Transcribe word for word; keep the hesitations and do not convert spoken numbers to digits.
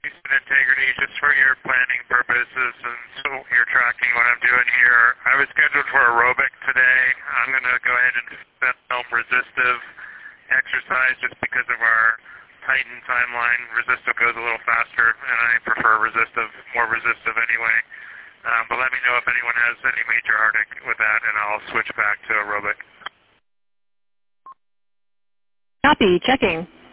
and integrity, just for your planning purposes and so you're tracking what I'm doing here. I was scheduled for aerobic today. I'm going to go ahead and film resistive exercise just because of our Titan timeline. Resistive goes a little faster, and I prefer resistive, more resistive anyway. Um, but let me know if anyone has any major heartache with that, and I'll switch back to aerobic. Copy. Checking.